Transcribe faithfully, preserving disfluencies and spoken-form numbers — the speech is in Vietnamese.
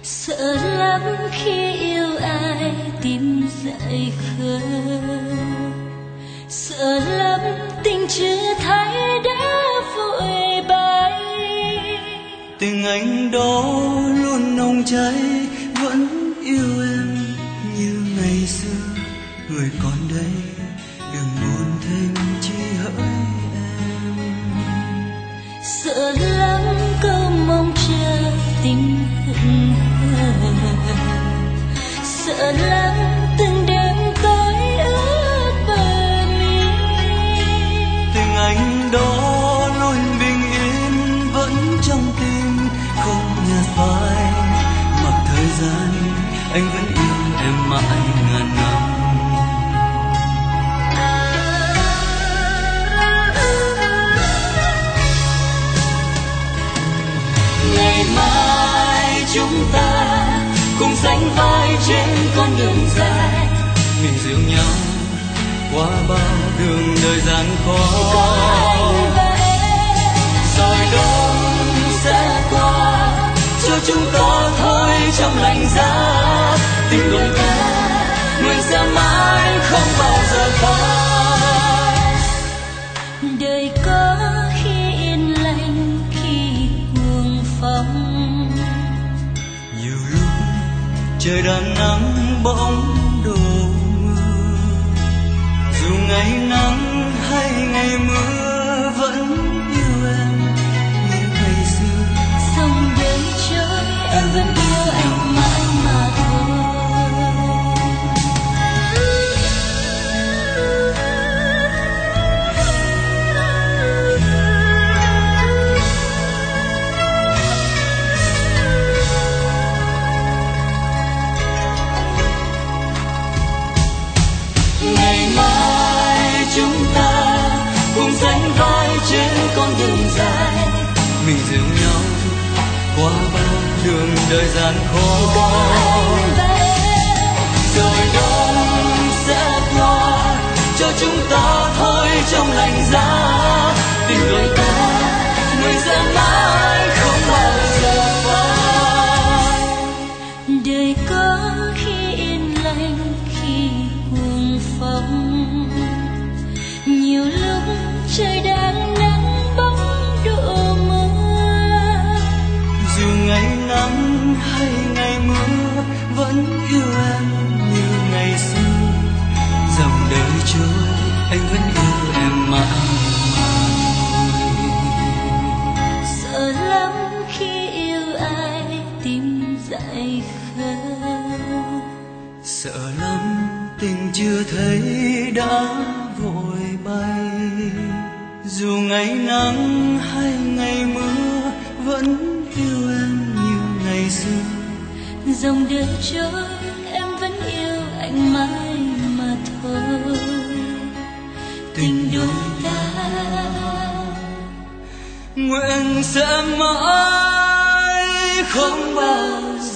Sợ lắm khi yêu ai tim dại khờ, sợ lắm tình chưa thấy đã vội bay. Tình anh đó luôn nồng cháy, vẫn yêu em như ngày xưa. Người còn đây đừng buồn thêm chi hỡi em. Sợ lắm câu mong chờ tình hững hờ, sợ lắm từng đêm tối ướt bờ mi. Tình anh đó luôn bình yên vẫn trong tim, không nhạt phai. Mặc thời gian anh vẫn yêu em mãi ngàn năm. Ngày mai chúng ta cùng sánh vai trên con đường dài, Mình dìu nhau qua bao đường đời gian khó. Rồi đông sẽ qua, Cho chúng ta thôi trong lạnh giá. tình đôi ta nguyện sẽ mãi không bao giờ phai. Đời có khi yên lành khi cuồng phong, Nhiều lúc trời đang nắng bỗng đổ mưa. Dù ngày nắng hay ngày mưa vẫn yêu em như ngày xưa. dòng đời trôi em vẫn yêu anh mãi mà thôi. Ngày mai chúng ta cùng sánh vai trên con đường dài, mình dìu nhau qua bao đường đời gian khó. Rồi đông sẽ qua, cho chúng ta thôi trong lạnh giá. Tình đôi ta người sẽ mãi không bao giờ phai. Đời có khi yên lành khi cuồng phong, nhiều lúc trời đang nắng bóng đổ mưa. Dù ngày nắng hay ngày mưa vẫn yêu em như ngày xưa. Dòng đời trôi anh vẫn yêu em mãi mãi. Sợ lắm khi yêu ai tim dại khờ, Sợ lắm tình chưa thấy đã vội bay. Dù ngày nắng hay ngày mưa vẫn yêu em như ngày xưa. dòng đời trôi em vẫn yêu anh mãi mà thôi. Tình đôi ta Nguyện sẽ mãi không bao giờ